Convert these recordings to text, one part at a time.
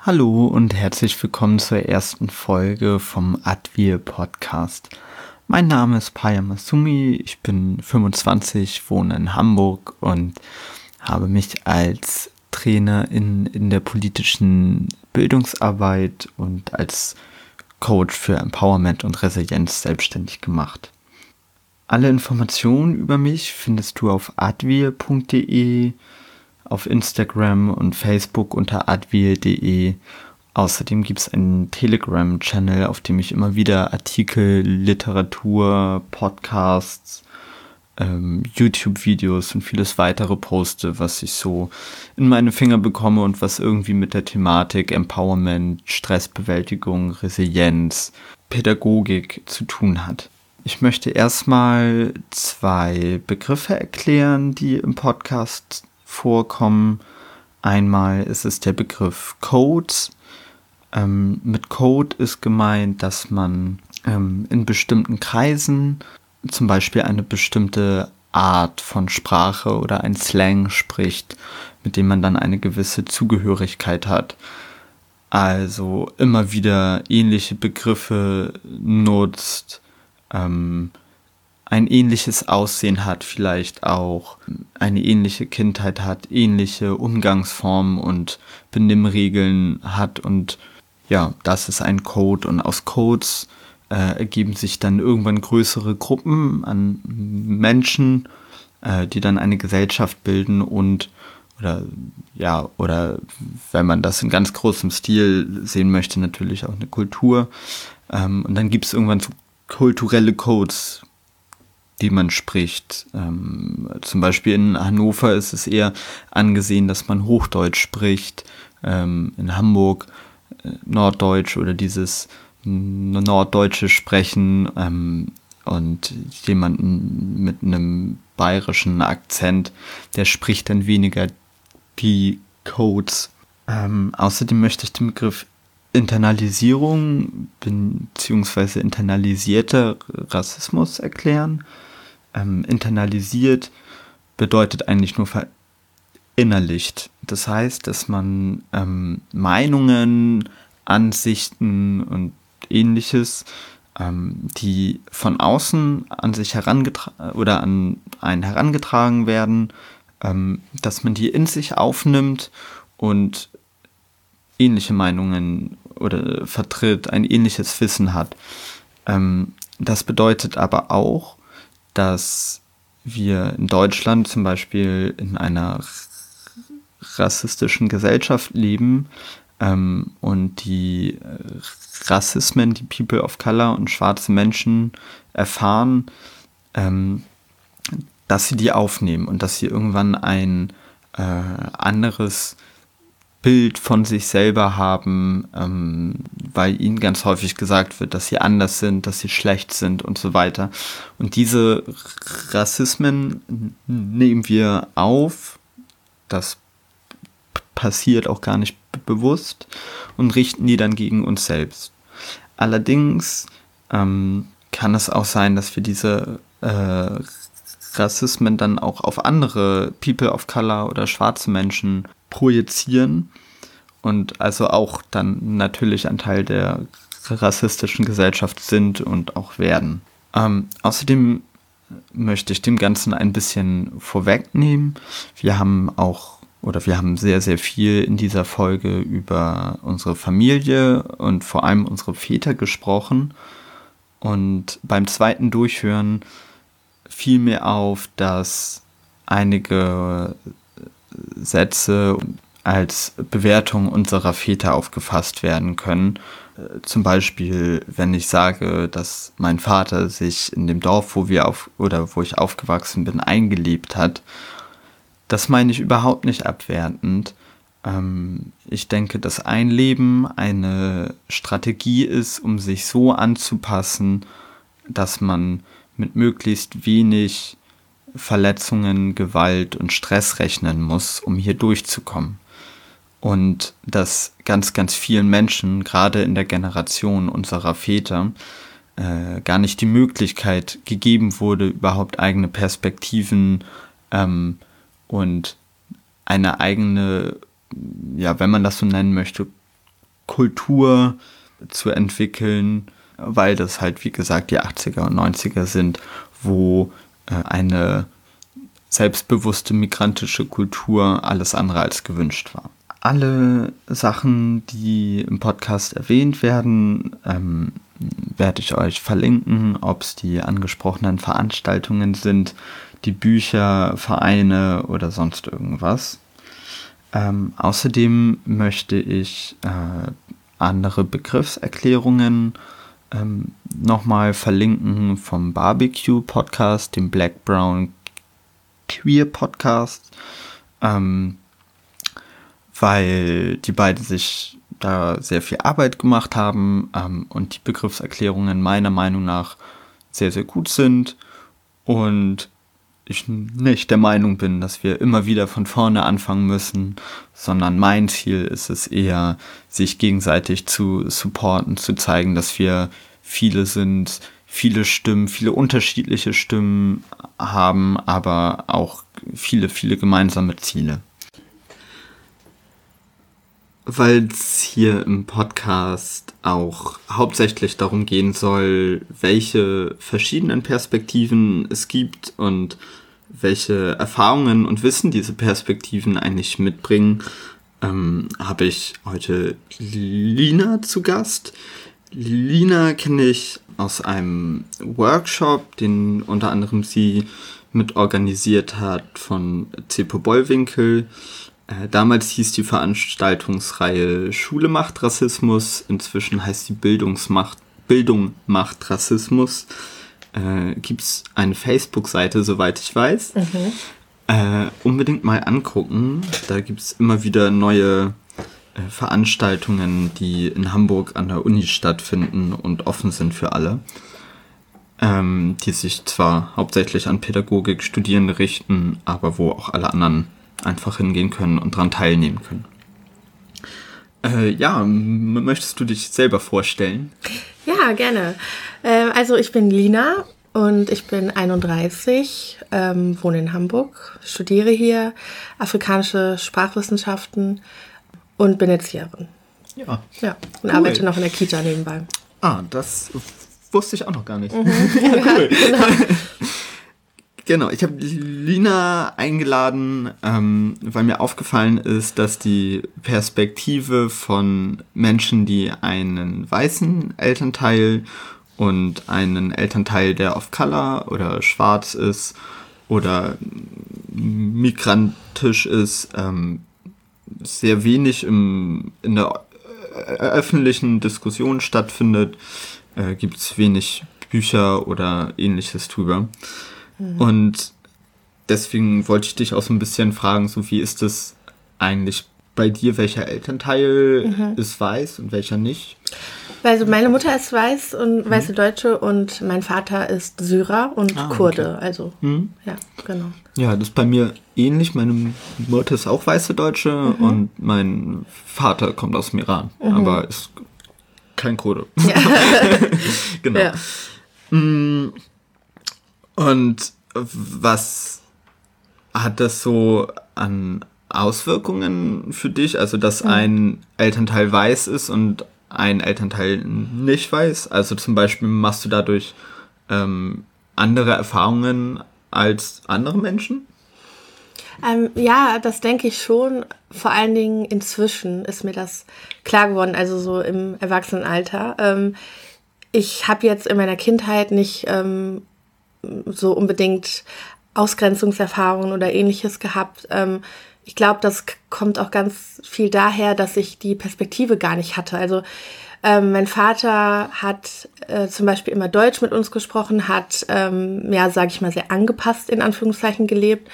Hallo und herzlich willkommen zur ersten Folge vom Advir Podcast. Mein Name ist Paya Masumi, ich bin 25, wohne in Hamburg und habe mich als Trainer in der politischen Bildungsarbeit und als Coach für Empowerment und Resilienz selbstständig gemacht. Alle Informationen über mich findest du auf advir.de, auf Instagram und Facebook unter advir.de. Außerdem gibt es einen Telegram-Channel, auf dem ich immer wieder Artikel, Literatur, Podcasts, YouTube-Videos und vieles weitere poste, was ich so in meine Finger bekomme und was irgendwie mit der Thematik Empowerment, Stressbewältigung, Resilienz, Pädagogik zu tun hat. Ich möchte erstmal 2 Begriffe erklären, die im Podcast vorkommen. Einmal ist es der Begriff Codes. Mit Code ist gemeint, dass man in bestimmten Kreisen zum Beispiel eine bestimmte Art von Sprache oder ein Slang spricht, mit dem man dann eine gewisse Zugehörigkeit hat. Also immer wieder ähnliche Begriffe nutzt, ein ähnliches Aussehen hat, vielleicht auch eine ähnliche Kindheit hat, ähnliche Umgangsformen und Benimmregeln hat, und ja, das ist ein Code, und aus Codes ergeben sich dann irgendwann größere Gruppen an Menschen, die dann eine Gesellschaft bilden oder wenn man das in ganz großem Stil sehen möchte, natürlich auch eine Kultur. Und dann gibt es irgendwann so kulturelle Codes, die man spricht. Zum Beispiel in Hannover ist es eher angesehen, dass man Hochdeutsch spricht. In Hamburg Norddeutsch oder dieses norddeutsche Sprechen und jemanden mit einem bayerischen Akzent, der spricht dann weniger die Codes. Außerdem möchte ich den Begriff Internalisierung bzw. internalisierter Rassismus erklären. Internalisiert bedeutet eigentlich nur verinnerlicht. Das heißt, dass man Meinungen, Ansichten und Ähnliches, die von außen an sich oder an einen herangetragen werden, dass man die in sich aufnimmt und ähnliche Meinungen oder vertritt, ein ähnliches Wissen hat. Das bedeutet aber auch, dass wir in Deutschland zum Beispiel in einer rassistischen Gesellschaft leben und die Rassismen, die People of Color und schwarze Menschen erfahren, dass sie die aufnehmen und dass sie irgendwann ein anderes Bild von sich selber haben, weil ihnen ganz häufig gesagt wird, dass sie anders sind, dass sie schlecht sind und so weiter. Und diese Rassismen nehmen wir auf, das passiert auch gar nicht bewusst, und richten die dann gegen uns selbst. Allerdings kann es auch sein, dass wir diese Rassismen dann auch auf andere People of Color oder schwarze Menschen projizieren und also auch dann natürlich ein Teil der rassistischen Gesellschaft sind und auch werden. Außerdem möchte ich dem Ganzen ein bisschen vorwegnehmen. Wir haben sehr, sehr viel in dieser Folge über unsere Familie und vor allem unsere Väter gesprochen. Und beim zweiten Durchhören fiel mir auf, dass einige Sätze als Bewertung unserer Väter aufgefasst werden können. Zum Beispiel, wenn ich sage, dass mein Vater sich in dem Dorf, wo ich aufgewachsen bin, eingelebt hat. Das meine ich überhaupt nicht abwertend. Ich denke, dass Einleben eine Strategie ist, um sich so anzupassen, dass man mit möglichst wenig Verletzungen, Gewalt und Stress rechnen muss, um hier durchzukommen. Und dass ganz, ganz vielen Menschen, gerade in der Generation unserer Väter, gar nicht die Möglichkeit gegeben wurde, überhaupt eigene Perspektiven und eine eigene, ja, wenn man das so nennen möchte, Kultur zu entwickeln, weil das halt, wie gesagt, die 80er und 90er sind, wo eine selbstbewusste migrantische Kultur alles andere als gewünscht war. Alle Sachen, die im Podcast erwähnt werden, werde ich euch verlinken, ob es die angesprochenen Veranstaltungen sind, die Bücher, Vereine oder sonst irgendwas. Außerdem möchte ich andere Begriffserklärungen nochmal verlinken vom Barbecue-Podcast, dem Black Brown Queer Podcast, weil die beiden sich da sehr viel Arbeit gemacht haben und die Begriffserklärungen meiner Meinung nach sehr, sehr gut sind und ich nicht der Meinung bin, dass wir immer wieder von vorne anfangen müssen, sondern mein Ziel ist es eher, sich gegenseitig zu supporten, zu zeigen, dass wir viele sind, viele Stimmen, viele unterschiedliche Stimmen haben, aber auch viele, viele gemeinsame Ziele. Weil es hier im Podcast auch hauptsächlich darum gehen soll, welche verschiedenen Perspektiven es gibt und welche Erfahrungen und Wissen diese Perspektiven eigentlich mitbringen, habe ich heute Lina zu Gast. Lina kenne ich aus einem Workshop, den unter anderem sie mit organisiert hat von Zepo Bollwinkel. Damals hieß die Veranstaltungsreihe Schule macht Rassismus, inzwischen heißt die Bildung macht Rassismus. Gibt es eine Facebook-Seite, soweit ich weiß. Unbedingt mal angucken. Da gibt es immer wieder neue Veranstaltungen, die in Hamburg an der Uni stattfinden und offen sind für alle. Die sich zwar hauptsächlich an Pädagogik-Studierende richten, aber wo auch alle anderen einfach hingehen können und daran teilnehmen können. Möchtest du dich selber vorstellen? Ja, gerne. Also ich bin Lina und ich bin 31, wohne in Hamburg, studiere hier afrikanische Sprachwissenschaften und bin Erzieherin. Ja, und arbeite noch in der Kita nebenbei. Das wusste ich auch noch gar nicht. Ja, cool. Genau. Genau, ich habe Lina eingeladen, weil mir aufgefallen ist, dass die Perspektive von Menschen, die einen weißen Elternteil und einen Elternteil, der of Color oder schwarz ist oder migrantisch ist, sehr wenig in der öffentlichen Diskussion stattfindet. Gibt es wenig Bücher oder ähnliches drüber. Und deswegen wollte ich dich auch so ein bisschen fragen, so wie ist es eigentlich bei dir, welcher Elternteil ist weiß und welcher nicht? Also meine Mutter ist weiß und weiße Deutsche und mein Vater ist Syrer und Kurde. Okay. Also, ja, genau. Ja, das ist bei mir ähnlich. Meine Mutter ist auch weiße Deutsche und mein Vater kommt aus dem Iran, aber ist kein Kurde. Ja. Genau. Ja. Und was hat das so an Auswirkungen für dich? Also, dass ein Elternteil weiß ist und ein Elternteil nicht weiß? Also zum Beispiel machst du dadurch andere Erfahrungen als andere Menschen? Ja, das denke ich schon. Vor allen Dingen inzwischen ist mir das klar geworden, also so im Erwachsenenalter. Ich habe jetzt in meiner Kindheit nicht so unbedingt Ausgrenzungserfahrungen oder Ähnliches gehabt. Ich glaube, das kommt auch ganz viel daher, dass ich die Perspektive gar nicht hatte. Also mein Vater hat zum Beispiel immer Deutsch mit uns gesprochen, hat, sage ich mal, sehr angepasst in Anführungszeichen gelebt.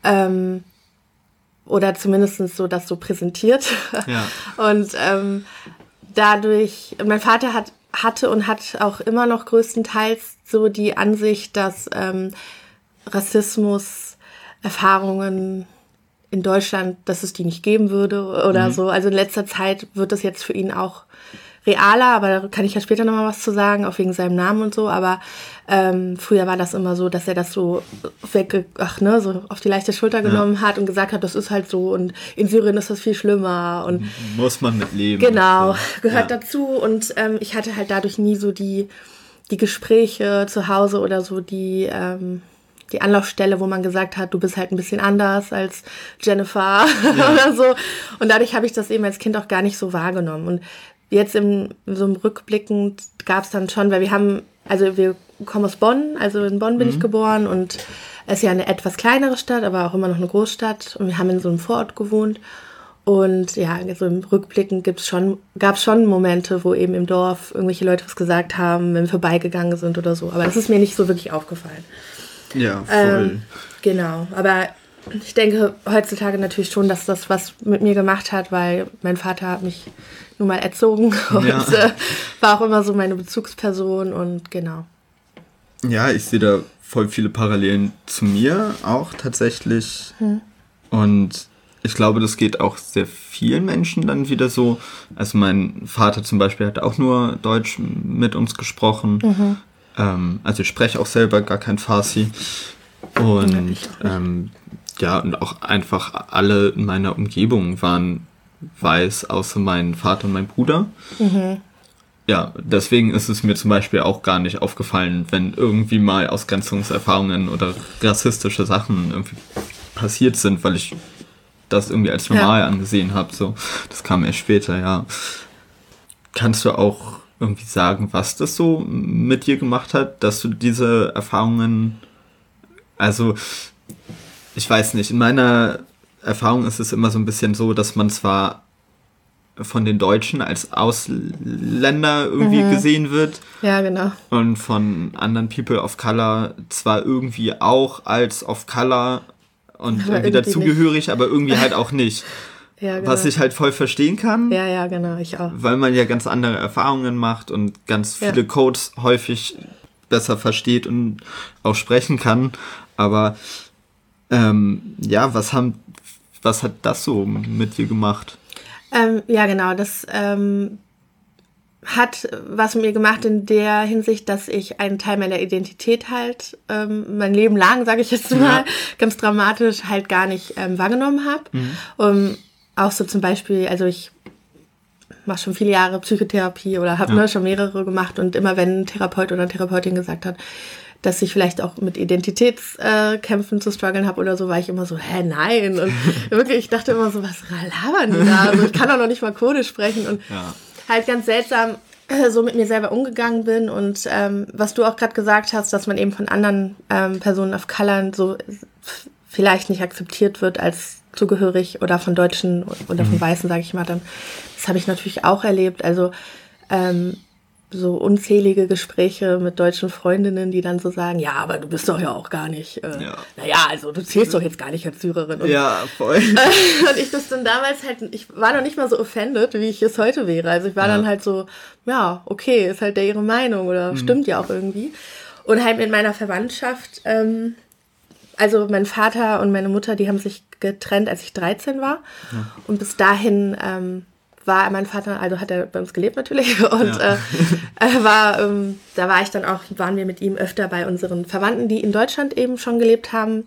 Oder zumindest so das so präsentiert. Ja. Und dadurch, mein Vater hatte und hat auch immer noch größtenteils so die Ansicht, dass Rassismus-Erfahrungen in Deutschland, dass es die nicht geben würde oder so. Also in letzter Zeit wird das jetzt für ihn auch realer, aber da kann ich ja später nochmal was zu sagen, auch wegen seinem Namen und so, aber früher war das immer so, dass er das so so auf die leichte Schulter genommen hat und gesagt hat, das ist halt so und in Syrien ist das viel schlimmer und muss man mit leben. Genau, gehört dazu und ich hatte halt dadurch nie so die Gespräche zu Hause oder so die Anlaufstelle, wo man gesagt hat, du bist halt ein bisschen anders als Jennifer oder so. Und dadurch habe ich das eben als Kind auch gar nicht so wahrgenommen. Und jetzt so im Rückblickend gab es dann schon, weil wir kommen aus Bonn, also in Bonn bin ich geboren und es ist ja eine etwas kleinere Stadt, aber auch immer noch eine Großstadt und wir haben in so einem Vorort gewohnt. Und ja, so im Rückblicken gab es schon Momente, wo eben im Dorf irgendwelche Leute was gesagt haben, wenn wir vorbeigegangen sind oder so. Aber das ist mir nicht so wirklich aufgefallen. Ja, voll. Genau, aber ich denke heutzutage natürlich schon, dass das was mit mir gemacht hat, weil mein Vater hat mich nun mal erzogen und war auch immer so meine Bezugsperson und genau. Ja, ich sehe da voll viele Parallelen zu mir auch tatsächlich. Und ich glaube, das geht auch sehr vielen Menschen dann wieder so. Also mein Vater zum Beispiel hat auch nur Deutsch mit uns gesprochen. Also ich spreche auch selber gar kein Farsi. Und und auch einfach alle in meiner Umgebung waren weiß, außer mein Vater und mein Bruder. Ja, deswegen ist es mir zum Beispiel auch gar nicht aufgefallen, wenn irgendwie mal Ausgrenzungserfahrungen oder rassistische Sachen irgendwie passiert sind, weil ich das irgendwie als normal angesehen habe. So, das kam erst später, ja. Kannst du auch irgendwie sagen, was das so mit dir gemacht hat, dass du diese Erfahrungen, also ich weiß nicht, in meiner Erfahrung ist es immer so ein bisschen so, dass man zwar von den Deutschen als Ausländer irgendwie gesehen wird. Ja, genau. Und von anderen People of Color zwar irgendwie auch als of Color und aber irgendwie dazugehörig, aber irgendwie halt auch nicht. Ja, genau. Was ich halt voll verstehen kann. Ja, genau, ich auch. Weil man ja ganz andere Erfahrungen macht und ganz viele Codes häufig besser versteht und auch sprechen kann. Aber was hat das so mit dir gemacht? Ja, genau, das hat was mit mir gemacht in der Hinsicht, dass ich einen Teil meiner Identität halt mein Leben lang, sage ich jetzt mal, ganz dramatisch halt gar nicht wahrgenommen habe. Auch so zum Beispiel, also ich mache schon viele Jahre Psychotherapie oder habe schon mehrere gemacht und immer wenn ein Therapeut oder eine Therapeutin gesagt hat, dass ich vielleicht auch mit Identitätskämpfen zu strugglen habe oder so, war ich immer so, nein. Und wirklich, ich dachte immer so, was labern die da? Also ich kann auch noch nicht mal Kurdisch sprechen und halt ganz seltsam so mit mir selber umgegangen bin. Und was du auch gerade gesagt hast, dass man eben von anderen Personen of Color so vielleicht nicht akzeptiert wird als zugehörig oder von Deutschen oder von Weißen, sage ich mal, dann das habe ich natürlich auch erlebt. Also so unzählige Gespräche mit deutschen Freundinnen, die dann so sagen, ja, aber du bist doch ja auch gar nicht, naja, also du zählst doch jetzt gar nicht als Syrerin. Und, ja, voll. Und ich das dann damals halt, ich war noch nicht mal so offended, wie ich es heute wäre. Also ich war dann halt so, ja, okay, ist halt ihre Meinung oder stimmt ja auch irgendwie. Und halt mit meiner Verwandtschaft, also mein Vater und meine Mutter, die haben sich getrennt, als ich 13 war. Ja. Und bis dahin war mein Vater, also hat er bei uns gelebt natürlich. Und da war ich dann auch, waren wir mit ihm öfter bei unseren Verwandten, die in Deutschland eben schon gelebt haben.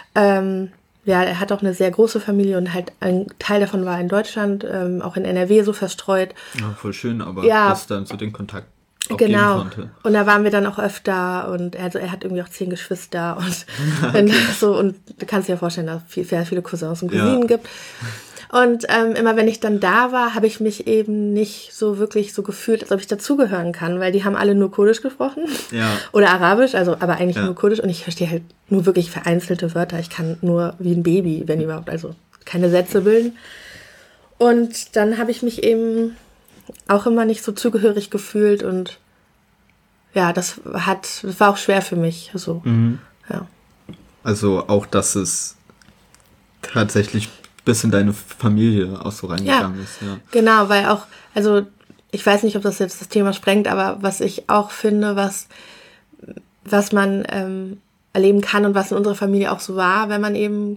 Er hat auch eine sehr große Familie und halt ein Teil davon war in Deutschland, auch in NRW so verstreut. Ja, voll schön, aber dass dann zu den Kontakt auch geben konnte. Und da waren wir dann auch öfter und er hat irgendwie auch 10 Geschwister und so, und du kannst dir ja vorstellen, dass es sehr viele Cousins und Cousinen gibt. Und immer wenn ich dann da war, habe ich mich eben nicht so wirklich so gefühlt, als ob ich dazugehören kann, weil die haben alle nur Kurdisch gesprochen oder Arabisch, also aber eigentlich nur Kurdisch, und ich verstehe halt nur wirklich vereinzelte Wörter. Ich kann nur wie ein Baby, wenn überhaupt, also keine Sätze bilden. Und dann habe ich mich eben auch immer nicht so zugehörig gefühlt und ja, das war auch schwer für mich. So. Ja. Also auch, dass es tatsächlich bis in deine Familie auch so reingegangen ist. Ja, genau, weil auch, also ich weiß nicht, ob das jetzt das Thema sprengt, aber was ich auch finde, was man erleben kann und was in unserer Familie auch so war, wenn man eben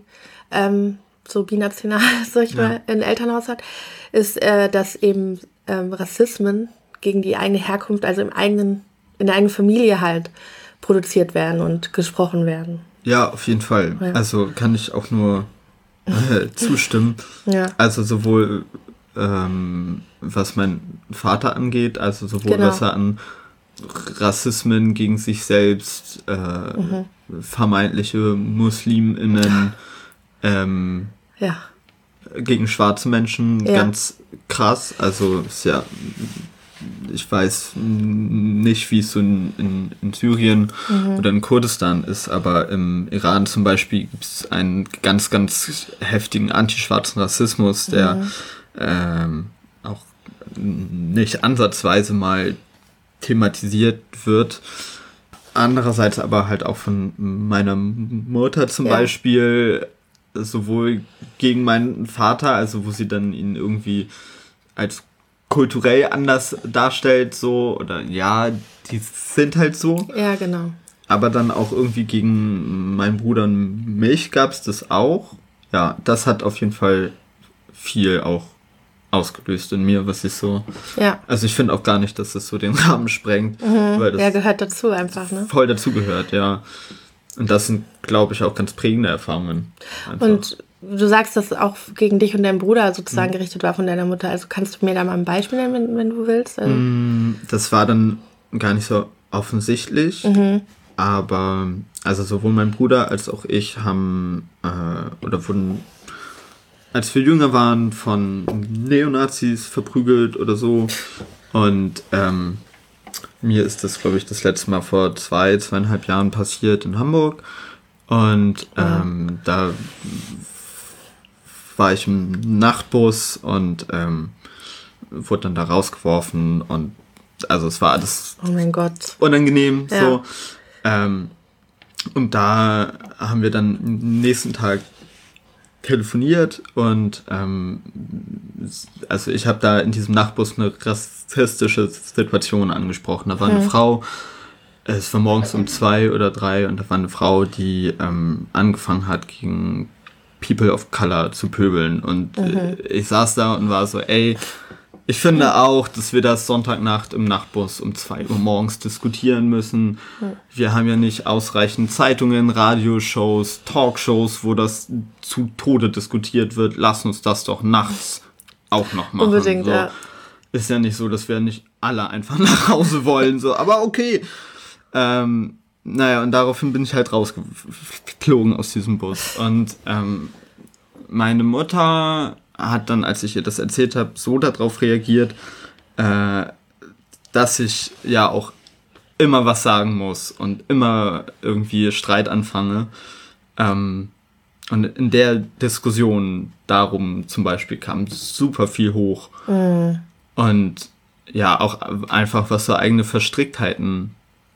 so binational, sag ich mal, ein Elternhaus hat, ist, dass eben Rassismen gegen die eigene Herkunft, also in der eigenen Familie halt produziert werden und gesprochen werden. Ja, auf jeden Fall. Ja. Also kann ich auch nur zustimmen. Ja. Also sowohl was mein Vater angeht, also sowohl was er an Rassismen gegen sich selbst, vermeintliche MuslimInnen, gegen schwarze Menschen, ganz krass. Also ist ja, ich weiß nicht, wie es so in Syrien oder in Kurdistan ist, aber im Iran zum Beispiel gibt es einen ganz, ganz heftigen antischwarzen Rassismus, der auch nicht ansatzweise mal thematisiert wird. Andererseits aber halt auch von meiner Mutter zum Beispiel, sowohl gegen meinen Vater, also wo sie dann ihn irgendwie als kulturell anders darstellt, so, oder ja, die sind halt so. Ja, genau. Aber dann auch irgendwie gegen meinen Bruder und mich gab es das auch. Ja, das hat auf jeden Fall viel auch ausgelöst in mir, was ich so... Ja. Also ich finde auch gar nicht, dass das so den Rahmen sprengt. Weil das gehört dazu einfach, ne? Voll dazugehört, ja. Und das sind, glaube ich, auch ganz prägende Erfahrungen. Einfach. Und du sagst, dass auch gegen dich und deinen Bruder sozusagen gerichtet war von deiner Mutter. Also kannst du mir da mal ein Beispiel nennen, wenn du willst? Also das war dann gar nicht so offensichtlich. Aber also sowohl mein Bruder als auch ich haben wurden, als wir jünger waren, von Neonazis verprügelt oder so. Und mir ist das, glaube ich, das letzte Mal vor 2,5 Jahren passiert in Hamburg. Und da war ich im Nachtbus und wurde dann da rausgeworfen. Und also es war alles unangenehm. Ja. So. Und da haben wir dann am nächsten Tag telefoniert und also ich habe da in diesem Nachtbus eine rassistische Situation angesprochen. Da war eine Frau, es war morgens um 2 oder 3 und da war eine Frau, die angefangen hat, gegen People of Color zu pöbeln und ich saß da und war so, ey, ich finde auch, dass wir das Sonntagnacht im Nachtbus um 2 Uhr morgens diskutieren müssen. Wir haben ja nicht ausreichend Zeitungen, Radioshows, Talkshows, wo das zu Tode diskutiert wird. Lass uns das doch nachts auch noch machen. Unbedingt, so. Ja. Ist ja nicht so, dass wir nicht alle einfach nach Hause wollen. So. Aber okay. Naja, und daraufhin bin ich halt rausgeflogen aus diesem Bus. Und meine Mutter hat dann, als ich ihr das erzählt habe, so darauf reagiert, dass ich ja auch immer was sagen muss und immer irgendwie Streit anfange. Und in der Diskussion darum zum Beispiel kam super viel hoch. Und ja, auch einfach, was so eigene Verstricktheiten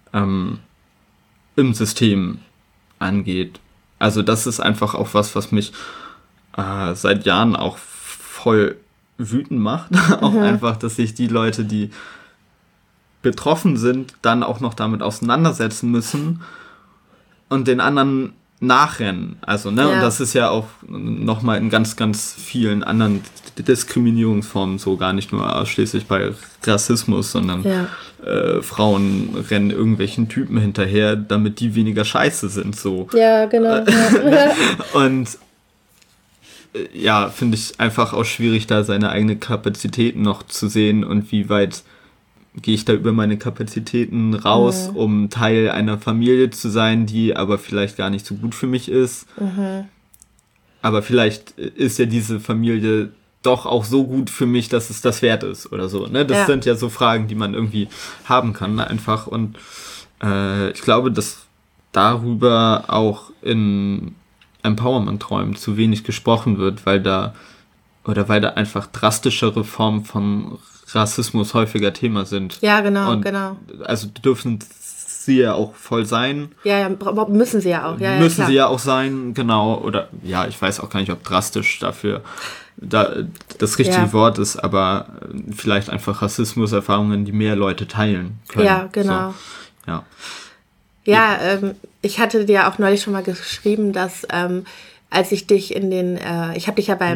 im System angeht. Also das ist einfach auch was mich seit Jahren auch voll wütend macht. Auch einfach, dass sich die Leute, die betroffen sind, dann auch noch damit auseinandersetzen müssen und den anderen nachrennen. Also, ne, und das ist ja auch nochmal in ganz, ganz vielen anderen Diskriminierungsformen so, gar nicht nur ausschließlich bei Rassismus, sondern Frauen rennen irgendwelchen Typen hinterher, damit die weniger scheiße sind, so. Ja, genau. Und ja, finde ich einfach auch schwierig, da seine eigene Kapazitäten noch zu sehen und wie weit gehe ich da über meine Kapazitäten raus, um Teil einer Familie zu sein, die aber vielleicht gar nicht so gut für mich ist. Aber vielleicht ist ja diese Familie doch auch so gut für mich, dass es das wert ist oder so. Ne? Das sind ja so Fragen, die man irgendwie haben kann, einfach. Und ich glaube, dass darüber auch in Empowerment-Träumen zu wenig gesprochen wird, weil da einfach drastischere Formen von Rassismus häufiger Thema sind. Ja, genau, und genau. Also dürfen sie ja auch voll sein. Ja, müssen sie ja auch. Ja, müssen klar. sie ja auch sein, genau. Oder ja, ich weiß auch gar nicht, ob drastisch dafür das richtige Wort ist, aber vielleicht einfach Rassismuserfahrungen, die mehr Leute teilen können. Ja, genau. So. Ja. Ja, ich hatte dir auch neulich schon mal geschrieben, dass als ich dich ich habe dich ja beim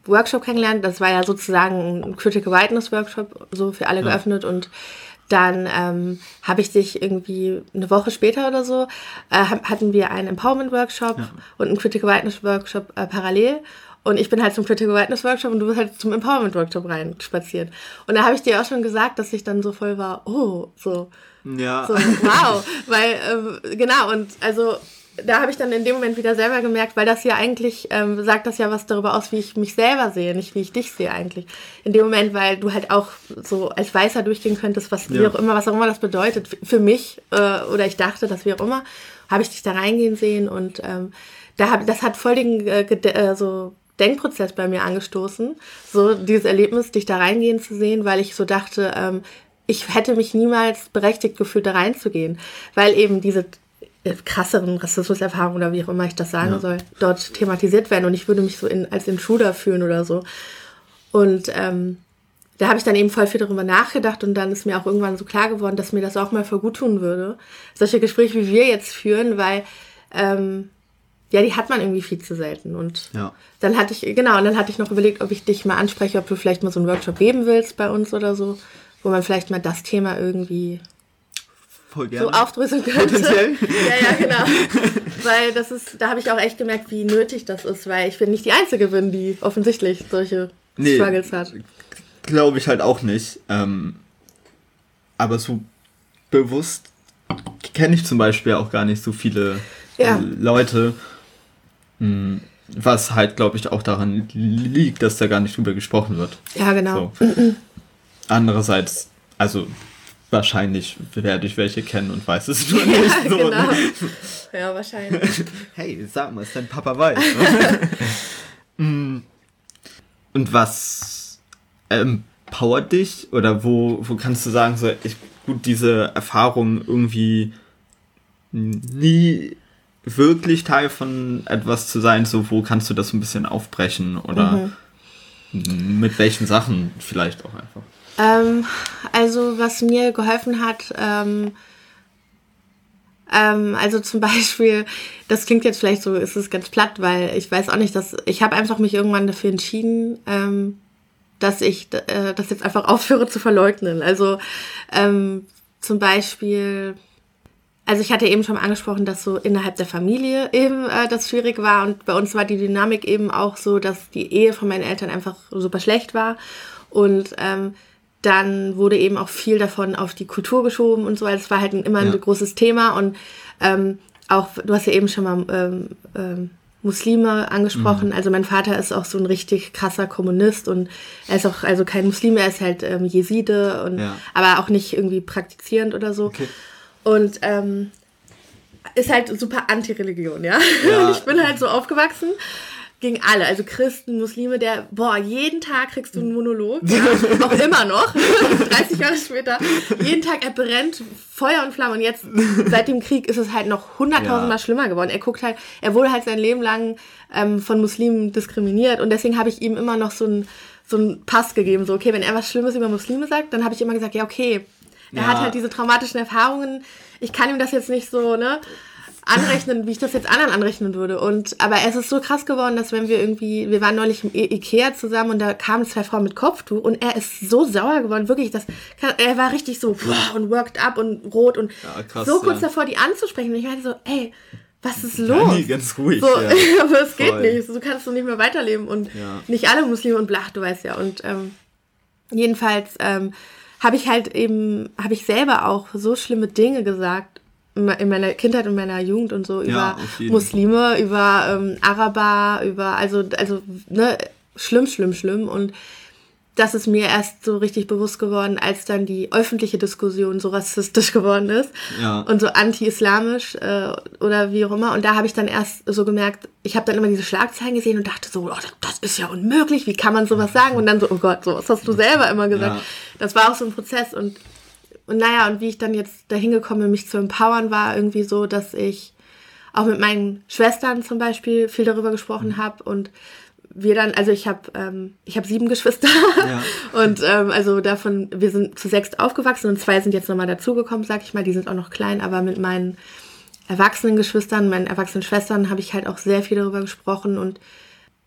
Workshop kennengelernt. Das war ja sozusagen ein Critical Whiteness Workshop, so für alle geöffnet. Und dann habe ich dich irgendwie eine Woche später oder so, hatten wir einen Empowerment Workshop und einen Critical Whiteness Workshop parallel. Und ich bin halt zum Critical Whiteness Workshop und du bist halt zum Empowerment Workshop reinspaziert. Und da habe ich dir auch schon gesagt, dass ich dann so voll war, so wow. Weil, genau, und also da habe ich dann in dem Moment wieder selber gemerkt, weil das ja eigentlich, sagt das ja was darüber aus, wie ich mich selber sehe, nicht wie ich dich sehe eigentlich. In dem Moment, weil du halt auch so als Weißer durchgehen könntest, was auch immer das bedeutet für mich, oder ich dachte, dass wie auch immer, habe ich dich da reingehen sehen und das hat voll den so Denkprozess bei mir angestoßen, so dieses Erlebnis, dich da reingehen zu sehen, weil ich so dachte, ich hätte mich niemals berechtigt gefühlt, da reinzugehen, weil eben diese krasseren Rassismuserfahrungen oder wie auch immer ich das sagen soll, dort thematisiert werden und ich würde mich so als Intruder fühlen oder so. Und da habe ich dann eben voll viel darüber nachgedacht und dann ist mir auch irgendwann so klar geworden, dass mir das auch mal voll gut tun würde. Solche Gespräche, wie wir jetzt führen, weil die hat man irgendwie viel zu selten. Und dann hatte ich noch überlegt, ob ich dich mal anspreche, ob du vielleicht mal so einen Workshop geben willst bei uns oder so, wo man vielleicht mal das Thema irgendwie voll gerne so aufdröseln könnte. Potenziell. Ja, genau. Weil da habe ich auch echt gemerkt, wie nötig das ist, weil ich nicht die Einzige bin, die offensichtlich solche Struggles hat. Glaube ich halt auch nicht. Aber so bewusst kenne ich zum Beispiel auch gar nicht so viele Leute, was halt, glaube ich, auch daran liegt, dass da gar nicht drüber gesprochen wird. Ja, genau. So. Andererseits, also wahrscheinlich werde ich welche kennen und weiß es nur nicht. So, genau. Ne? Ja, wahrscheinlich. Hey, sag mal, ist dein Papa weiß? Und was empowert dich? Oder wo kannst du sagen, so, diese Erfahrung irgendwie nie wirklich Teil von etwas zu sein, so wo kannst du das so ein bisschen aufbrechen? Oder mit welchen Sachen vielleicht auch einfach? Also was mir geholfen hat, also zum Beispiel, das klingt jetzt vielleicht so, ist es ganz platt, weil ich weiß auch nicht, ich habe einfach mich irgendwann dafür entschieden, dass ich das jetzt einfach aufhöre zu verleugnen. Also zum Beispiel, also ich hatte eben schon mal angesprochen, dass so innerhalb der Familie eben das schwierig war und bei uns war die Dynamik eben auch so, dass die Ehe von meinen Eltern einfach super schlecht war und dann wurde eben auch viel davon auf die Kultur geschoben und so, also es war halt immer ein großes Thema und auch, du hast ja eben schon mal Muslime angesprochen, also mein Vater ist auch so ein richtig krasser Kommunist und er ist auch, also kein Muslim, er ist halt Jeside, und aber auch nicht irgendwie praktizierend oder so. Okay. Und ist halt super Anti-Religion, ja. Und ich bin halt so aufgewachsen gegen alle, also Christen, Muslime, jeden Tag kriegst du einen Monolog, auch immer noch, 30 Jahre später, jeden Tag, er brennt Feuer und Flamme und jetzt, seit dem Krieg ist es halt noch 100.000 Mal schlimmer geworden. Er wurde halt sein Leben lang von Muslimen diskriminiert und deswegen habe ich ihm immer noch so einen Pass gegeben, so okay, wenn er was Schlimmes über Muslime sagt, dann habe ich immer gesagt, ja okay, er hat halt diese traumatischen Erfahrungen, ich kann ihm das jetzt nicht so, anrechnen, wie ich das jetzt anderen anrechnen würde. Aber es ist so krass geworden, dass wir waren neulich im Ikea zusammen und da kamen 2 Frauen mit Kopftuch und er ist so sauer geworden, wirklich, er war richtig so und worked up und rot und krass, so kurz davor, die anzusprechen. Und ich meinte so, ey, was ist los? Nee, ganz ruhig. So, aber es geht nicht, so kannst du nicht mehr weiterleben und nicht alle Muslime und blach, du weißt ja. Und jedenfalls habe ich selber auch so schlimme Dinge gesagt, in meiner Kindheit und meiner Jugend und so, über Muslime, über Araber, also schlimm. Und das ist mir erst so richtig bewusst geworden, als dann die öffentliche Diskussion so rassistisch geworden ist und so anti-islamisch oder wie auch immer. Und da habe ich dann erst so gemerkt, ich habe dann immer diese Schlagzeilen gesehen und dachte so, das ist ja unmöglich, wie kann man sowas sagen? Und dann so, oh Gott, so was hast du selber immer gesagt. Ja. Das war auch so ein Prozess und wie ich dann jetzt dahin gekommen bin, mich zu empowern, war irgendwie so, dass ich auch mit meinen Schwestern zum Beispiel viel darüber gesprochen habe und wir dann, also ich hab 7 Geschwister und also davon, wir sind zu 6 aufgewachsen und 2 sind jetzt nochmal dazugekommen, sag ich mal, die sind auch noch klein, aber mit meinen erwachsenen Geschwistern, meinen erwachsenen Schwestern habe ich halt auch sehr viel darüber gesprochen und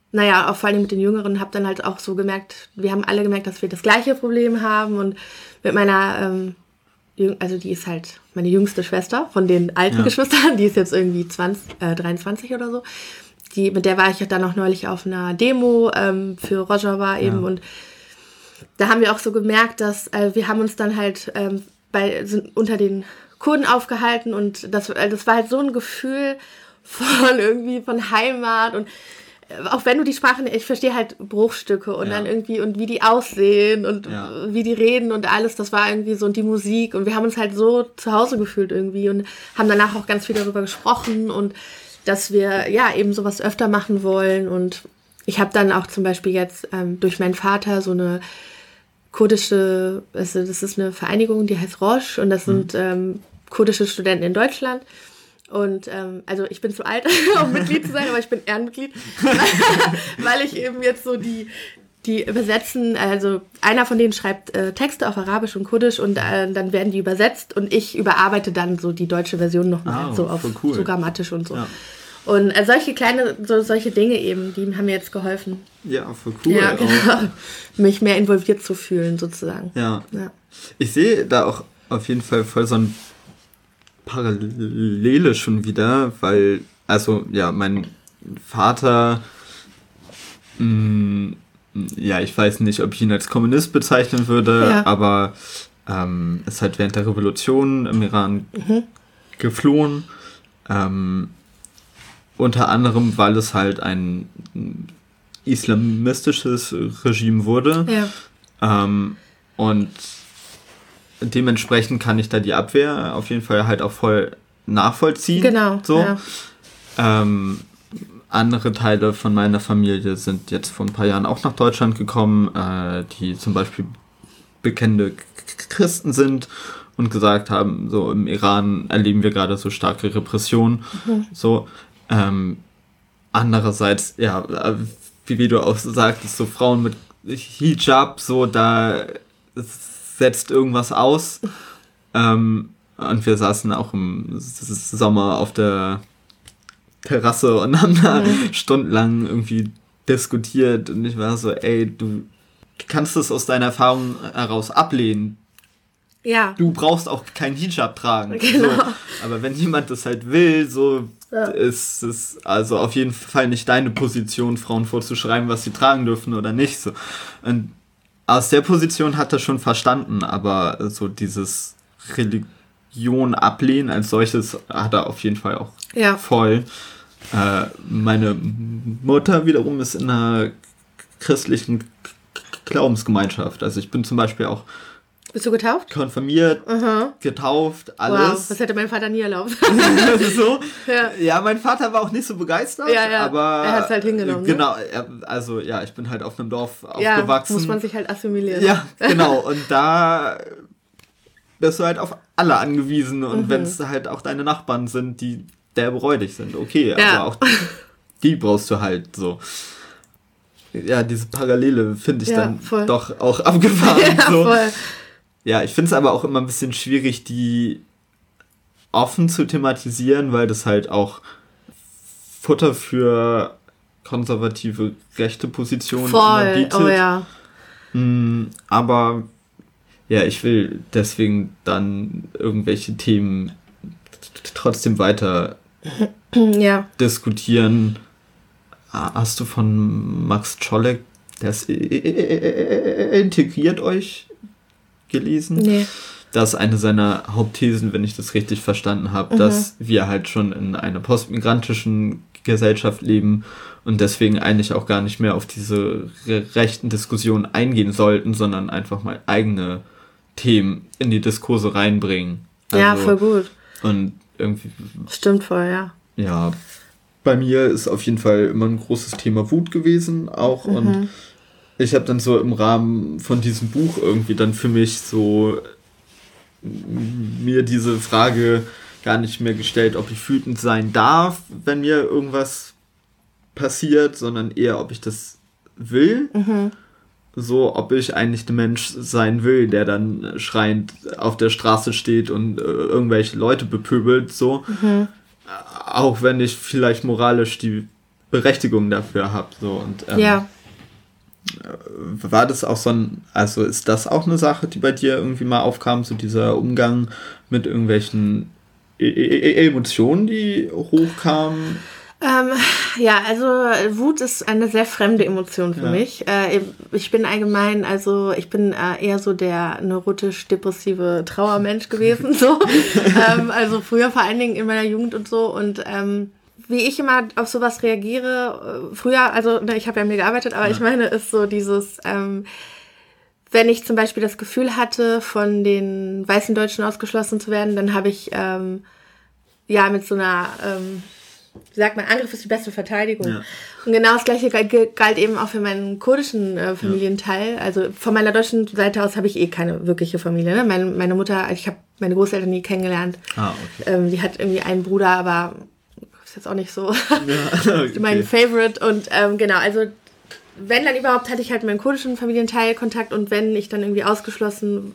naja, auch vor allem mit den Jüngeren, habe dann halt auch so gemerkt, wir haben alle gemerkt, dass wir das gleiche Problem haben. Und mit meiner, also die ist halt meine jüngste Schwester von den alten Geschwistern, die ist jetzt irgendwie 23 oder so. Mit der war ich dann auch neulich auf einer Demo für Rojava eben. Und da haben wir auch so gemerkt, dass wir haben uns dann halt sind unter den Kurden aufgehalten und das war halt so ein Gefühl von Heimat und auch wenn du die Sprache, ich verstehe halt Bruchstücke und dann irgendwie und wie die aussehen und wie die reden und alles, das war irgendwie so und die Musik und wir haben uns halt so zu Hause gefühlt irgendwie und haben danach auch ganz viel darüber gesprochen und dass wir eben sowas öfter machen wollen und ich habe dann auch zum Beispiel jetzt durch meinen Vater so eine kurdische, also das ist eine Vereinigung, die heißt Roche und das sind kurdische Studenten in Deutschland. Und also ich bin zu alt, um Mitglied zu sein, aber ich bin Ehrenmitglied, weil ich eben jetzt so die übersetzen, also einer von denen schreibt Texte auf Arabisch und Kurdisch und dann werden die übersetzt und ich überarbeite dann so die deutsche Version nochmal, so auf cool. so grammatisch und so. Ja. Und solche Dinge eben, die haben mir jetzt geholfen. Ja, voll cool. Ja, genau. Mich mehr involviert zu fühlen, sozusagen. Ja. Ich sehe da auch auf jeden Fall voll so ein Parallele schon wieder, weil, also, ja, mein Vater, ich weiß nicht, ob ich ihn als Kommunist bezeichnen würde, aber ist halt während der Revolution im Iran geflohen, unter anderem, weil es halt ein islamistisches Regime wurde. Ja. Und dementsprechend kann ich da die Abwehr auf jeden Fall halt auch voll nachvollziehen. Genau. So. Ja. Andere Teile von meiner Familie sind jetzt vor ein paar Jahren auch nach Deutschland gekommen, die zum Beispiel bekennende Christen sind und gesagt haben, so im Iran erleben wir gerade so starke Repression. So. Andererseits, wie du auch sagtest, so Frauen mit Hijab, so da setzt irgendwas aus. Und wir saßen auch im Sommer auf der Terrasse und haben da stundenlang irgendwie diskutiert und ich war so, du kannst es aus deiner Erfahrung heraus ablehnen. Ja. Du brauchst auch keinen Hijab tragen. Genau. So. Aber wenn jemand das halt will, so ist es also auf jeden Fall nicht deine Position, Frauen vorzuschreiben, was sie tragen dürfen oder nicht. So. Und aus der Position hat er schon verstanden, aber so dieses Religion ablehnen als solches hat er auf jeden Fall auch voll. Meine Mutter wiederum ist in einer christlichen Glaubensgemeinschaft. Also ich bin zum Beispiel auch Bist du getauft? Konfirmiert, getauft, alles. Wow, das hätte mein Vater nie erlaubt. So? Ja, mein Vater war auch nicht so begeistert, aber er hat es halt hingenommen. Genau, ich bin halt auf einem Dorf aufgewachsen. Muss man sich halt assimilieren. Ja, genau, und da bist du halt auf alle angewiesen und wenn es halt auch deine Nachbarn sind, die derberäudig sind, okay, aber auch die brauchst du halt so. Ja, diese Parallele finde ich dann voll. Doch auch abgefahren. Ja, so. Voll. Ja, ich finde es aber auch immer ein bisschen schwierig, die offen zu thematisieren, weil das halt auch Futter für konservative rechte Positionen immer bietet. Oh ja. Aber ja, ich will deswegen dann irgendwelche Themen trotzdem weiter diskutieren. Hast du von Max Czolek das Integriert euch gelesen? Nee. Das ist eine seiner Hauptthesen, wenn ich das richtig verstanden habe, dass wir halt schon in einer postmigrantischen Gesellschaft leben und deswegen eigentlich auch gar nicht mehr auf diese rechten Diskussionen eingehen sollten, sondern einfach mal eigene Themen in die Diskurse reinbringen. Also, ja, voll gut. Und irgendwie... Stimmt voll, ja. Ja, bei mir ist auf jeden Fall immer ein großes Thema Wut gewesen auch und ich habe dann so im Rahmen von diesem Buch irgendwie dann für mich so mir diese Frage gar nicht mehr gestellt, ob ich wütend sein darf, wenn mir irgendwas passiert, sondern eher, ob ich das will. So, ob ich eigentlich der Mensch sein will, der dann schreiend auf der Straße steht und irgendwelche Leute bepöbelt, so. Auch wenn ich vielleicht moralisch die Berechtigung dafür habe. So. Und war das auch also ist das auch eine Sache, die bei dir irgendwie mal aufkam, so dieser Umgang mit irgendwelchen Emotionen, die hochkamen? Ja, also Wut ist eine sehr fremde Emotion für mich. Ich bin allgemein, also ich bin eher so der neurotisch-depressive Trauermensch gewesen, so. Also früher vor allen Dingen in meiner Jugend und so. Und wie ich immer auf sowas reagiere, früher, also ich habe ja mir gearbeitet, aber ich meine, ist so dieses, wenn ich zum Beispiel das Gefühl hatte, von den weißen Deutschen ausgeschlossen zu werden, dann habe ich mit so einer wie sagt man, Angriff ist die beste Verteidigung. Ja. Und genau das Gleiche galt eben auch für meinen kurdischen Familienteil. Also von meiner deutschen Seite aus habe ich keine wirkliche Familie. Ne? Meine Mutter, ich habe meine Großeltern nie kennengelernt. Okay. Die hat irgendwie einen Bruder, aber ist jetzt auch nicht so mein Favorite. Und genau, also wenn dann überhaupt, hatte ich halt meinen kurdischen Familienteil Kontakt und wenn ich dann irgendwie ausgeschlossen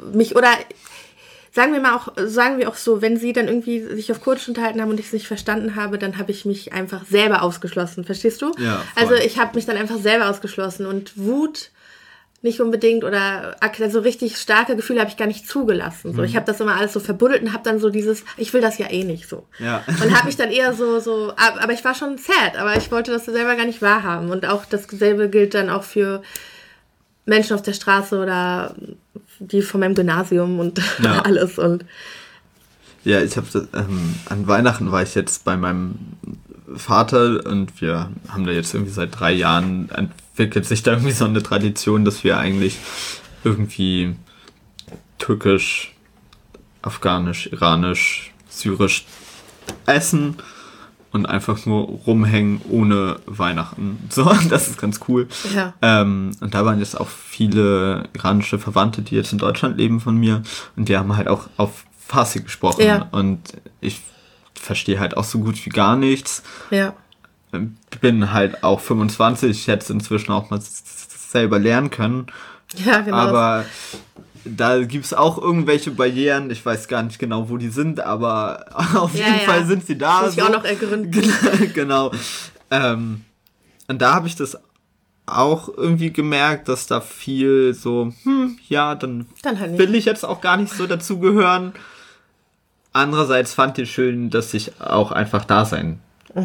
sagen wir auch so, wenn sie dann irgendwie sich auf Kurdisch unterhalten haben und ich es nicht verstanden habe, dann habe ich mich einfach selber ausgeschlossen. Verstehst du? Ja, voll. Also ich habe mich dann einfach selber ausgeschlossen und Wut nicht unbedingt oder so richtig starke Gefühle habe ich gar nicht zugelassen. So, ich habe das immer alles so verbuddelt und habe dann so dieses, ich will das ja eh nicht so. Ja. Und habe mich dann eher so, aber ich war schon sad, aber ich wollte das selber gar nicht wahrhaben. Und auch dasselbe gilt dann auch für Menschen auf der Straße oder die von meinem Gymnasium und alles. Und ja, ich habe an Weihnachten war ich jetzt bei meinem Vater und wir haben da jetzt irgendwie seit 3 Jahren entwickelt sich da irgendwie so eine Tradition, dass wir eigentlich irgendwie türkisch, afghanisch, iranisch, syrisch essen und einfach nur rumhängen ohne Weihnachten. So, das ist ganz cool. Ja. Und da waren jetzt auch viele iranische Verwandte, die jetzt in Deutschland leben von mir. Und die haben halt auch auf Farsi gesprochen. Ja. Und ich verstehe halt auch so gut wie gar nichts. Ja. Bin halt auch 25, ich hätte es inzwischen auch mal selber lernen können. Ja, genau. Aber da gibt es auch irgendwelche Barrieren, ich weiß gar nicht genau, wo die sind, aber auf jeden Fall sind sie da. Muss ich auch noch ergründen. Genau. Und da habe ich das auch irgendwie gemerkt, dass da viel so, dann halt will ich jetzt auch gar nicht so dazugehören. Andererseits fand ich schön, dass ich auch einfach da sein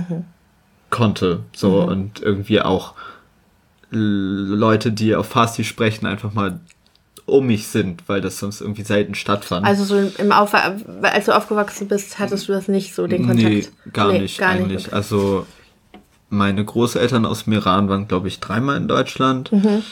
konnte. So und irgendwie auch Leute, die auf Farsi sprechen, einfach mal um mich sind, weil das sonst irgendwie selten stattfand. Also so als du aufgewachsen bist, hattest du das nicht so, den Kontakt? Nee, gar nicht eigentlich. Okay. Also meine Großeltern aus dem Iran waren, glaube ich, 3-mal in Deutschland.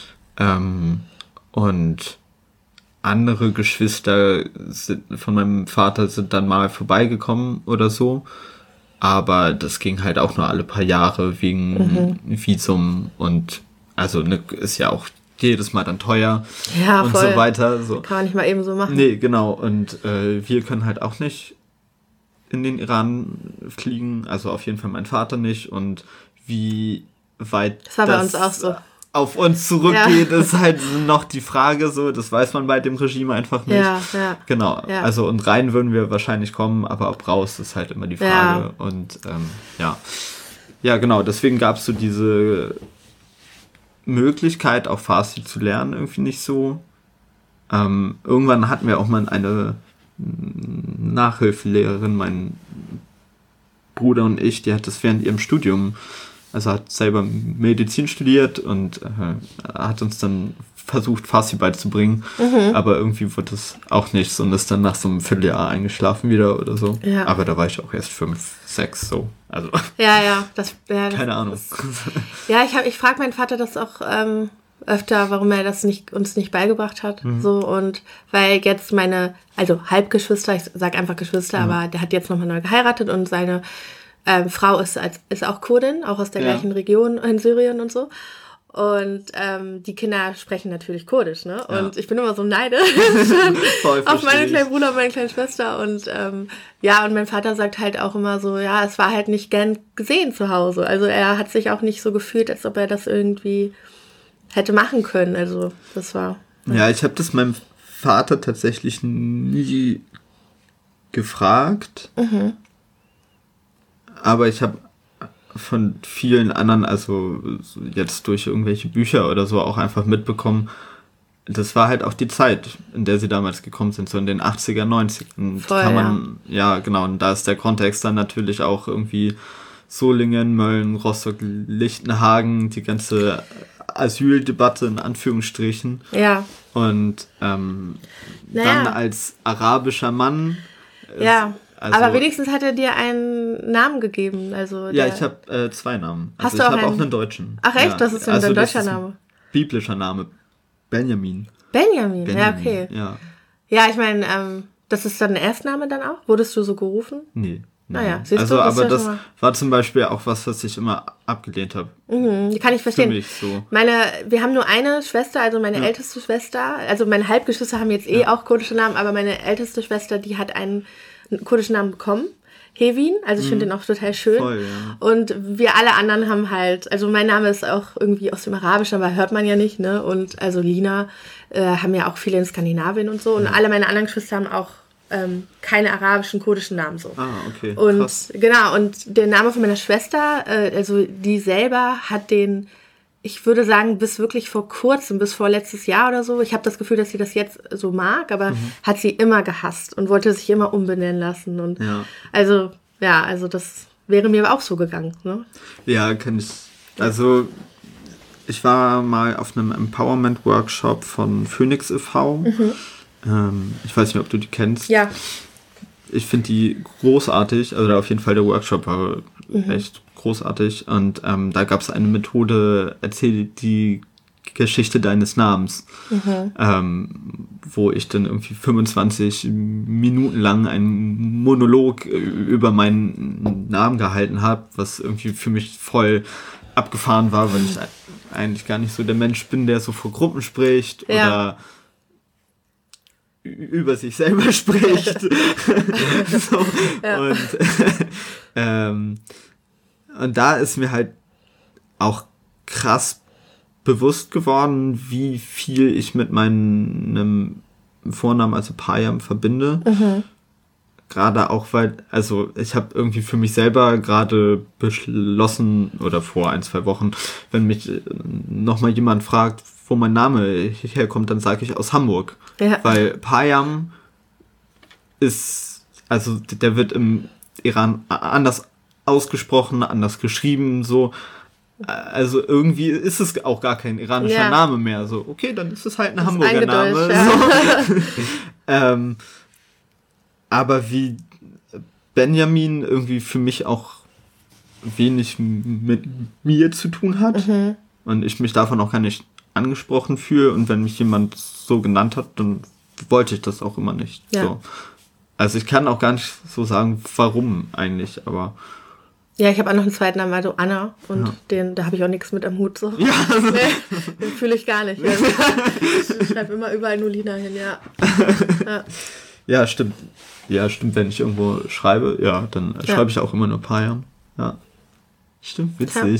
Und andere Geschwister von meinem Vater sind dann mal vorbeigekommen oder so. Aber das ging halt auch nur alle paar Jahre wegen Visum und also ist ja auch jedes Mal dann teuer und voll. So weiter. So. Kann man nicht mal eben so machen. Nee, genau. Und wir können halt auch nicht in den Iran fliegen. Also auf jeden Fall mein Vater nicht. Und wie weit das war bei uns auch so. Auf uns zurückgeht, ist halt noch die Frage so. Das weiß man bei dem Regime einfach nicht. Ja. Genau. Ja. Also und rein würden wir wahrscheinlich kommen, aber ob raus ist halt immer die Frage. Ja. Und ja, genau. Deswegen gab es so diese Möglichkeit, auch Farsi zu lernen, irgendwie nicht so. Irgendwann hatten wir auch mal eine Nachhilfelehrerin, mein Bruder und ich, die hat das während ihrem Studium, also hat selber Medizin studiert und hat uns dann versucht, Farsi beizubringen, aber irgendwie wurde das auch nichts und ist dann nach so einem Vierteljahr eingeschlafen wieder oder so. Ja. Aber da war ich auch erst 5, 6 so. Also keine Ahnung. Ich frage meinen Vater das auch öfter, warum er das uns nicht beigebracht hat. So und weil jetzt also Halbgeschwister, ich sag einfach Geschwister, aber der hat jetzt nochmal neu geheiratet und seine Frau ist auch Kurdin, auch aus der gleichen Region in Syrien und so. Und die Kinder sprechen natürlich Kurdisch, ne? Und ich bin immer so neidisch auf meinen kleinen Bruder und meine kleine Schwester. Und und mein Vater sagt halt auch immer so, ja, es war halt nicht gern gesehen zu Hause. Also er hat sich auch nicht so gefühlt, als ob er das irgendwie hätte machen können. Also das war... Ja, ich habe das meinem Vater tatsächlich nie gefragt. Aber ich habe von vielen anderen, also jetzt durch irgendwelche Bücher oder so auch einfach mitbekommen, das war halt auch die Zeit, in der sie damals gekommen sind, so in den 80er, 90ern. Voll, Kann man, ja, genau, und da ist der Kontext dann natürlich auch irgendwie Solingen, Mölln, Rostock, Lichtenhagen, die ganze Asyldebatte in Anführungsstrichen. Ja. Und dann als arabischer Mann. Ja, also, aber wenigstens hat er dir einen Namen gegeben. Also ja, ich habe 2 Namen. Hast also du ich habe auch einen deutschen. Ach echt, ja. das ist ein deutscher Name? Biblischer Name. Benjamin. Benjamin, ja, okay. Ja, ja, ich meine, das ist dann ein Erstname dann auch? Wurdest du so gerufen? Nee. Naja, siehst also, du, aber das war zum Beispiel auch was ich immer abgelehnt habe. Kann ich verstehen. Für mich so. Wir haben nur eine Schwester, also meine älteste Schwester, also meine Halbgeschwister haben jetzt auch kurdische Namen, aber meine älteste Schwester, die hat einen kurdischen Namen bekommen. Hevin, also ich finde den auch total schön. Voll, ja. Und wir alle anderen haben halt, also mein Name ist auch irgendwie aus dem Arabischen, aber hört man ja nicht, ne? Und also Lina haben ja auch viele in Skandinavien und so. Und alle meine anderen Geschwister haben auch keine arabischen, kurdischen Namen so. Ah, okay. Und krass. genau, und der Name von meiner Schwester, also die selber hat den, ich würde sagen, bis wirklich vor kurzem, bis vor letztes Jahr oder so, ich habe das Gefühl, dass sie das jetzt so mag, aber hat sie immer gehasst und wollte sich immer umbenennen lassen. Und also das wäre mir auch so gegangen. Ne? Ja, kann ich. Also, ich war mal auf einem Empowerment-Workshop von Phoenix e.V. Ich weiß nicht, ob du die kennst. Ja. Ich finde die großartig, also auf jeden Fall der Workshop war echt großartig und da gab es eine Methode, erzähl die Geschichte deines Namens, wo ich dann irgendwie 25 Minuten lang einen Monolog über meinen Namen gehalten habe, was irgendwie für mich voll abgefahren war, weil ich eigentlich gar nicht so der Mensch bin, der so vor Gruppen spricht oder über sich selber spricht. So. Und da ist mir halt auch krass bewusst geworden, wie viel ich mit meinem Vornamen, also Payam, verbinde. Gerade auch, weil, also ich habe irgendwie für mich selber gerade beschlossen, oder vor 1-2 Wochen, wenn mich nochmal jemand fragt, wo mein Name herkommt, dann sage ich aus Hamburg. Ja. Weil Payam ist, also der wird im Iran anders ausgesprochen, anders geschrieben, so. Also irgendwie ist es auch gar kein iranischer Name mehr. So, okay, dann ist es halt ein Hamburger Name. Ja. So. Aber wie Benjamin irgendwie für mich auch wenig mit mir zu tun hat und ich mich davon auch gar nicht angesprochen fühle und wenn mich jemand so genannt hat, dann wollte ich das auch immer nicht. Ja. So. Also ich kann auch gar nicht so sagen, warum eigentlich, aber ja, ich habe auch noch einen zweiten Namen, also Anna und da habe ich auch nichts mit am Hut. So. Ja. Den fühle ich gar nicht. Ich schreibe immer überall nur Lina hin, Ja, stimmt. Ja, stimmt, wenn ich irgendwo schreibe, dann schreibe ich auch immer nur Payam. Ja. Stimmt, witzig.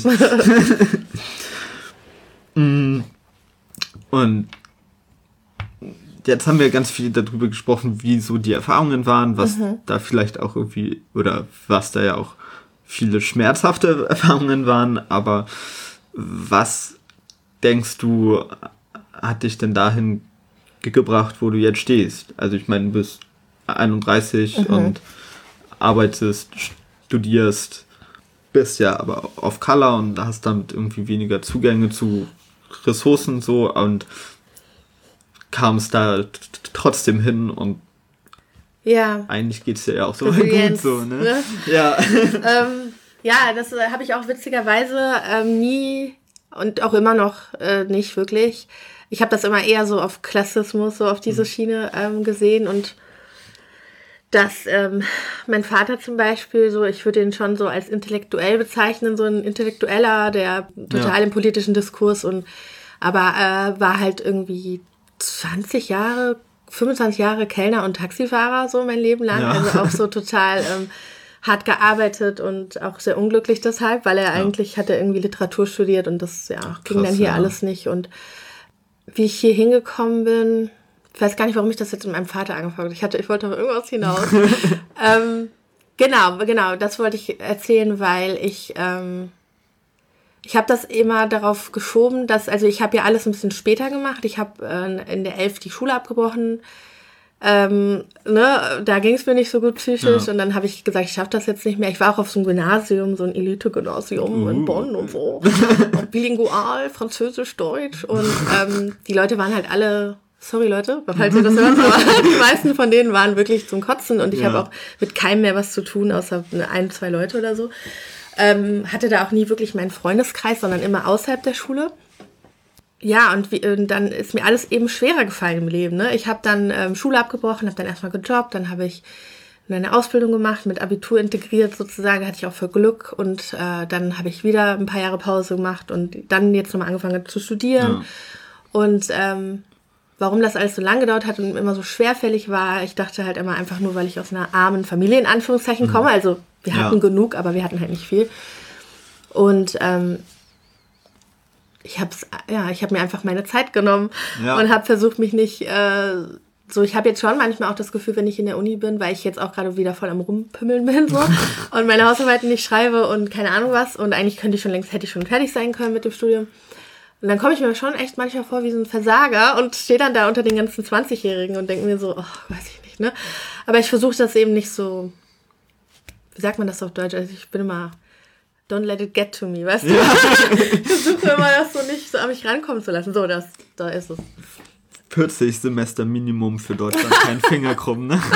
Und jetzt haben wir ganz viel darüber gesprochen, wie so die Erfahrungen waren, was da vielleicht auch irgendwie, oder was da ja auch viele schmerzhafte Erfahrungen waren, aber was denkst du, hat dich denn dahin gebracht, wo du jetzt stehst? Also ich meine, du bist 31 und arbeitest, studierst, bist ja aber auf Color und hast damit irgendwie weniger Zugänge zu Ressourcen so und kam es da trotzdem hin und eigentlich geht es dir ja auch so gut so, ne? Ja. Das habe ich auch witzigerweise nie und auch immer noch nicht wirklich. Ich habe das immer eher so auf Klassismus, so auf diese Schiene gesehen und dass mein Vater zum Beispiel, so ich würde ihn schon so als intellektuell bezeichnen, so ein Intellektueller, der total im politischen Diskurs aber war halt irgendwie 25 Jahre Kellner und Taxifahrer so mein Leben lang, also auch so total hart gearbeitet und auch sehr unglücklich deshalb, weil er eigentlich hatte irgendwie Literatur studiert und das ging dann hier alles nicht und wie ich hier hingekommen bin, ich weiß gar nicht, warum ich das jetzt mit meinem Vater angefangen habe. Ich wollte auf irgendwas hinaus. Genau, das wollte ich erzählen, weil ich habe das immer darauf geschoben, also ich habe ja alles ein bisschen später gemacht. Ich habe in der 11. die Schule abgebrochen. Da ging es mir nicht so gut psychisch und dann habe ich gesagt, ich schaffe das jetzt nicht mehr. Ich war auch auf so einem Gymnasium, so ein Elite-Gymnasium in Bonn und so. Und bilingual, Französisch, Deutsch. Und die Leute waren halt alle, sorry Leute, falls ihr das hört, aber die meisten von denen waren wirklich zum Kotzen und ich habe auch mit keinem mehr was zu tun, außer 1, 2 Leute oder so. Hatte da auch nie wirklich meinen Freundeskreis, sondern immer außerhalb der Schule. Ja, und dann ist mir alles eben schwerer gefallen im Leben. Ne? Ich habe dann Schule abgebrochen, habe dann erstmal gejobbt, dann habe ich eine Ausbildung gemacht, mit Abitur integriert sozusagen, hatte ich auch für Glück. Und dann habe ich wieder ein paar Jahre Pause gemacht und dann jetzt nochmal angefangen zu studieren. Ja. Und warum das alles so lange gedauert hat und immer so schwerfällig war, ich dachte halt immer einfach nur, weil ich aus einer armen Familie in Anführungszeichen komme. Also wir hatten genug, aber wir hatten halt nicht viel. Und ich habe mir einfach meine Zeit genommen und habe versucht, mich nicht ich habe jetzt schon manchmal auch das Gefühl, wenn ich in der Uni bin, weil ich jetzt auch gerade wieder voll am Rumpümmeln bin so und meine Hausarbeiten nicht schreibe und keine Ahnung was und eigentlich hätte ich schon fertig sein können mit dem Studium. Und dann komme ich mir schon echt manchmal vor wie so ein Versager und stehe dann da unter den ganzen 20-Jährigen und denke mir so, weiß ich nicht, ne? Aber ich versuche das eben nicht so, wie sagt man das auf Deutsch? Also ich bin immer don't let it get to me, weißt du? Ja. Ich versuche immer, das so nicht so an mich rankommen zu lassen. So, da ist es. 40 Semester Minimum für Deutschland, kein Finger krumm, ne?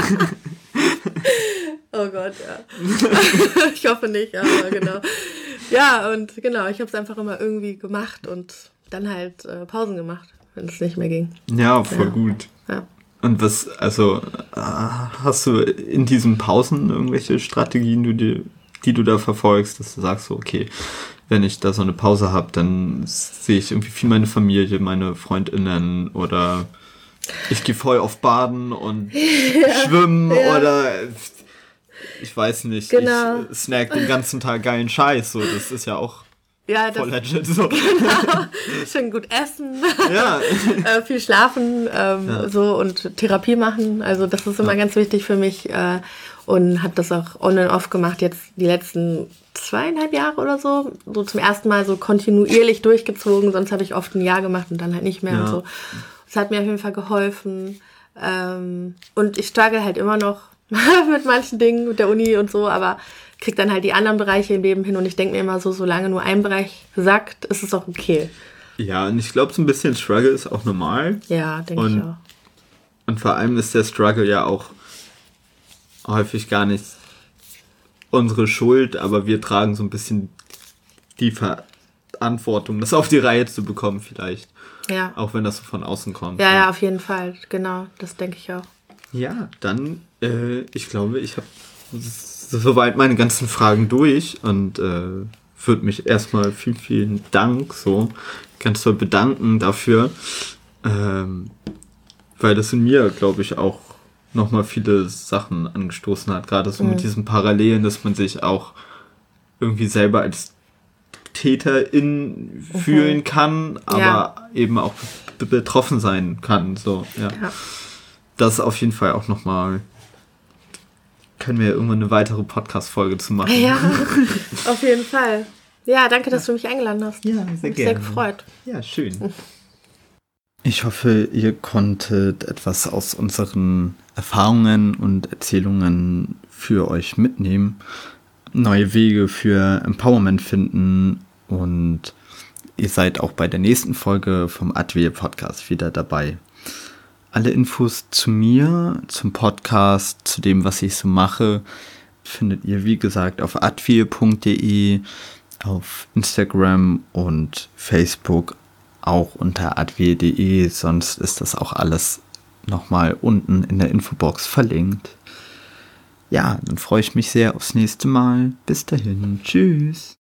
Oh Gott, ja. Ich hoffe nicht, aber genau. Ja, und genau, ich habe es einfach immer irgendwie gemacht und dann halt Pausen gemacht, wenn es nicht mehr ging. Ja, voll gut. Ja. Und hast du in diesen Pausen irgendwelche Strategien, die du da verfolgst, dass du sagst, so, okay, wenn ich da so eine Pause habe, dann sehe ich irgendwie viel meine Familie, meine FreundInnen oder ich gehe voll auf Baden und schwimmen oder ich weiß nicht, genau. Ich snack den ganzen Tag geilen Scheiß, so, das ist ja auch voll legit, so. Genau, schön gut essen, viel schlafen, so und Therapie machen, also das ist immer ganz wichtig für mich, und habe das auch on and off gemacht, jetzt die letzten 2,5 Jahre oder so zum ersten Mal so kontinuierlich durchgezogen, sonst habe ich oft ein Jahr gemacht und dann halt nicht mehr und so. Das hat mir auf jeden Fall geholfen und ich struggle halt immer noch mit manchen Dingen, mit der Uni und so, aber krieg dann halt die anderen Bereiche im Leben hin und ich denke mir immer so, solange nur ein Bereich sagt, ist es auch okay. Ja, und ich glaube, so ein bisschen Struggle ist auch normal. Ja, denke ich auch. Und vor allem ist der Struggle ja auch häufig gar nicht unsere Schuld, aber wir tragen so ein bisschen die Verantwortung, das auf die Reihe zu bekommen vielleicht. Ja. Auch wenn das so von außen kommt. Ja, auf jeden Fall. Genau, das denke ich auch. Ja, dann, ich glaube, ich habe soweit meine ganzen Fragen durch und würde mich erstmal vielen, vielen Dank so ganz toll bedanken dafür, weil das in mir, glaube ich, auch nochmal viele Sachen angestoßen hat, gerade so mit diesen Parallelen, dass man sich auch irgendwie selber als Täterin fühlen kann, aber eben auch betroffen sein kann. So, ja. Das auf jeden Fall auch nochmal, können wir irgendwann eine weitere Podcast-Folge zu machen. Ja, auf jeden Fall. Ja, danke, dass du mich eingeladen hast. Ja, sehr gerne. Sehr gefreut. Ja, schön. Ich hoffe, ihr konntet etwas aus unseren Erfahrungen und Erzählungen für euch mitnehmen, neue Wege für Empowerment finden und ihr seid auch bei der nächsten Folge vom Advil Podcast wieder dabei. Alle Infos zu mir, zum Podcast, zu dem, was ich so mache, findet ihr, wie gesagt, auf advil.de, auf Instagram und Facebook auch unter advil.de, sonst ist das auch alles nochmal unten in der Infobox verlinkt. Ja, dann freue ich mich sehr aufs nächste Mal. Bis dahin. Tschüss.